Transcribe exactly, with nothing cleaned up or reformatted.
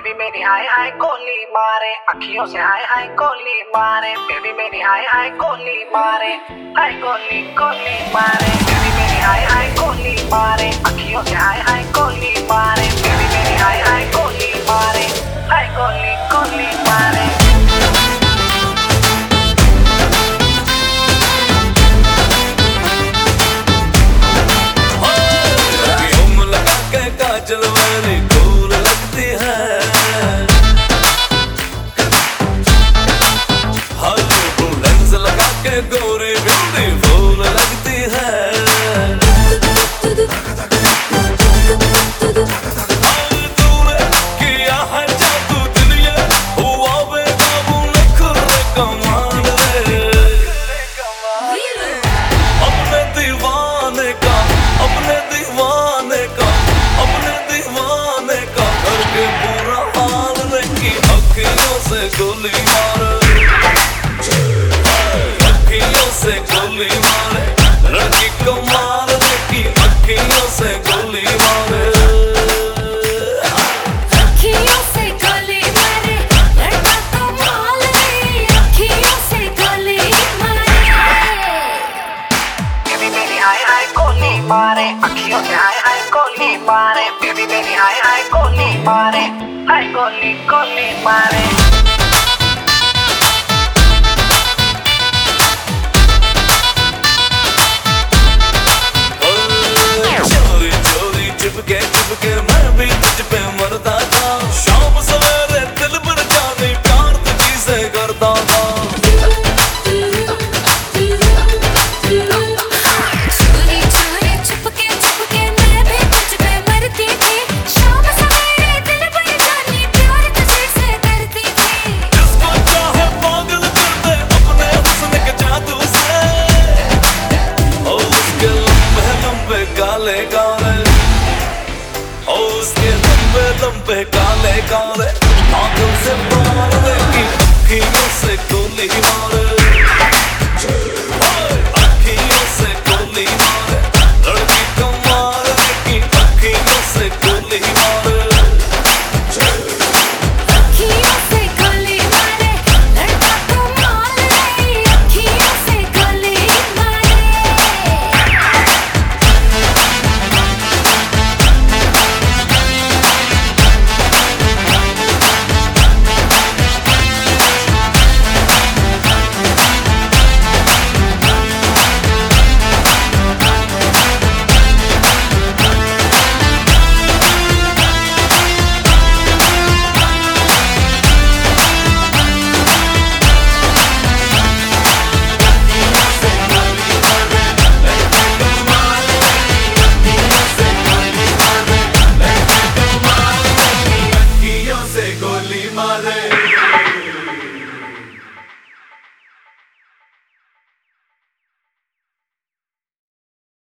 Baby मेरी हाय हाय कोली मारे, अखियों से हाय हाय कोली मारे। बेबी मेरी हाय हाय कोली मारे, हाय कोली कोली मारे। बेबी मेरी हाय हाय कोली मारे, अखियों से हाय हाय कोली मारे। बेबी मेरी हाय हाय कोली मारे, हाय कोली कोली मारे। काजल वाली गोल लगती है, हर लेंस लगा के गोरी ब्यूटीफुल लगती है। तूने किया है जादू दुनिया, हुआ बेकाबू नखरे कमाल रे। अपने दीवाने का, अपने दीवाने का, अपने दीवाने का करके बुरा हाल नहीं। अखियों से गोली मारे, अखियों से गोली मारे, लड़की कमाल नहीं। अखियों से गोली मारे, अखियों से गोली मारे, लड़का कमाल नहीं। अखियों से गोली मारे। बेबी मेरी हाय हाय कोली मारे, अखियों से हाय हाय कोली मारे। बेबी मेरी हाय हाय कोली मारे, हाय कोली कोली मारे। चोरी चोरी चिपके चिपके मैं भी तुझ पे मरता था। शाम सवेरे दिल भर जाने प्यार तुझी से करता था। चोरी चोरी छुपके छुपके मैं भी तुझ पे मरती थी। शाम सवेरे दिल भर जाने प्यार तुझे से करती थी। जिसको चाहे पागल कर दे अपने हुस्न के जादू से। ओ उसके लंबे लंबे काले काले, ओ उसके लंबे लंबे काले काले आंखों से मार देगी। अखियों से गोली मारे, अखियों से गोली मारे, लड़की